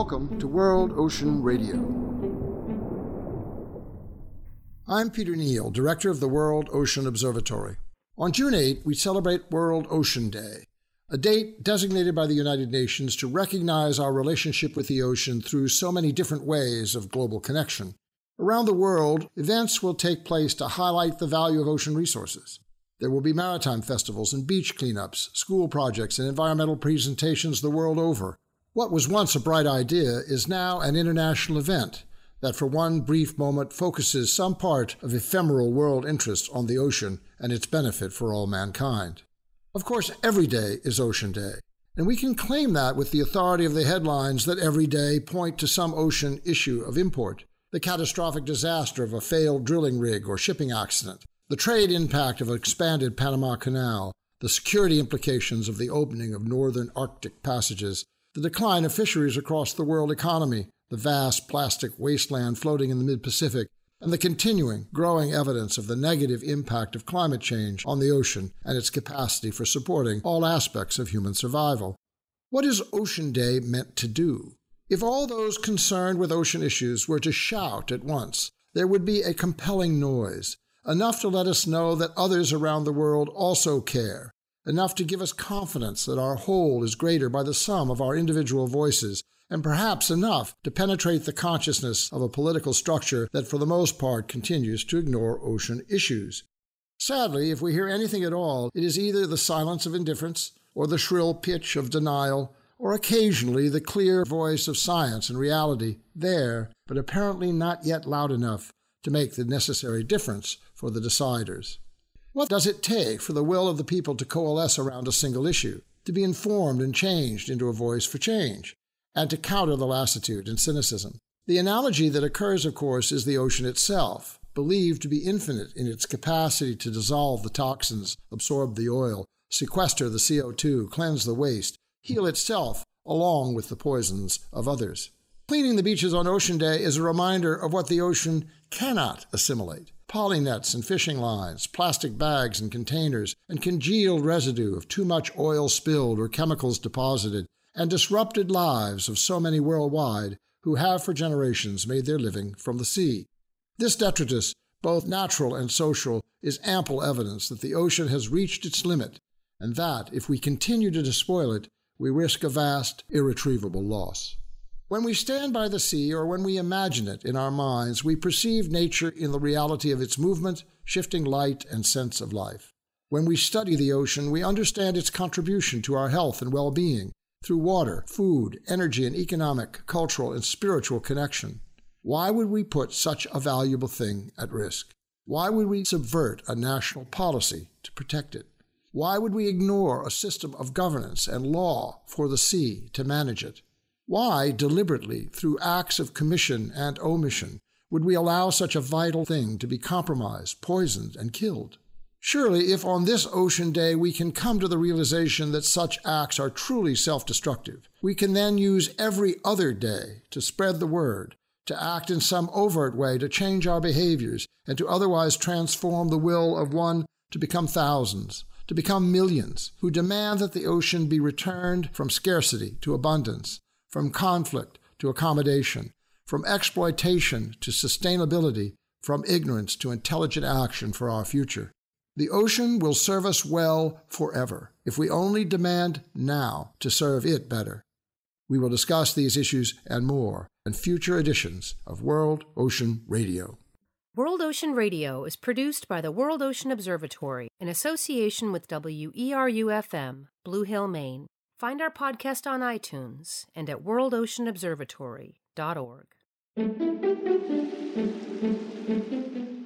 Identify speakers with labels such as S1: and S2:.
S1: Welcome to World Ocean Radio. I'm Peter Neal, Director of the World Ocean Observatory. On June 8, we celebrate World Ocean Day, a date designated by the United Nations to recognize our relationship with the ocean through so many different ways of global connection. Around the world, events will take place to highlight the value of ocean resources. There will be maritime festivals and beach cleanups, school projects, and environmental presentations the world over. What was once a bright idea is now an international event that for one brief moment focuses some part of ephemeral world interest on the ocean and its benefit for all mankind. Of course, every day is Ocean Day, and we can claim that with the authority of the headlines that every day point to some ocean issue of import: the catastrophic disaster of a failed drilling rig or shipping accident, the trade impact of an expanded Panama Canal, the security implications of the opening of northern Arctic passages, the decline of fisheries across the world economy, the vast plastic wasteland floating in the mid-Pacific, and the continuing, growing evidence of the negative impact of climate change on the ocean and its capacity for supporting all aspects of human survival. What is Ocean Day meant to do? If all those concerned with ocean issues were to shout at once, there would be a compelling noise, enough to let us know that others around the world also care, enough to give us confidence that our whole is greater by the sum of our individual voices, and perhaps enough to penetrate the consciousness of a political structure that for the most part continues to ignore ocean issues. Sadly, if we hear anything at all, it is either the silence of indifference, or the shrill pitch of denial, or occasionally the clear voice of science and reality, there, but apparently not yet loud enough to make the necessary difference for the deciders. What does it take for the will of the people to coalesce around a single issue, to be informed and changed into a voice for change, and to counter the lassitude and cynicism? The analogy that occurs, of course, is the ocean itself, believed to be infinite in its capacity to dissolve the toxins, absorb the oil, sequester the CO2, cleanse the waste, heal itself along with the poisons of others. Cleaning the beaches on Ocean Day is a reminder of what the ocean cannot assimilate: polynets and fishing lines, plastic bags and containers, and congealed residue of too much oil spilled or chemicals deposited, and disrupted lives of so many worldwide who have for generations made their living from the sea. This detritus, both natural and social, is ample evidence that the ocean has reached its limit, and that, if we continue to despoil it, we risk a vast, irretrievable loss. When we stand by the sea, or when we imagine it in our minds, we perceive nature in the reality of its movement, shifting light, and sense of life. When we study the ocean, we understand its contribution to our health and well-being through water, food, energy, and economic, cultural, and spiritual connection. Why would we put such a valuable thing at risk? Why would we subvert a national policy to protect it? Why would we ignore a system of governance and law for the sea to manage it? Why, deliberately, through acts of commission and omission, would we allow such a vital thing to be compromised, poisoned, and killed? Surely, if on this Ocean Day we can come to the realization that such acts are truly self-destructive, we can then use every other day to spread the word, to act in some overt way to change our behaviors, and to otherwise transform the will of one to become thousands, to become millions, who demand that the ocean be returned from scarcity to abundance, from conflict to accommodation, from exploitation to sustainability, from ignorance to intelligent action for our future. The ocean will serve us well forever if we only demand now to serve it better. We will discuss these issues and more in future editions of World Ocean Radio.
S2: World Ocean Radio is produced by the World Ocean Observatory in association with WERU-FM, Blue Hill, Maine. Find our podcast on iTunes and at worldoceanobservatory.org.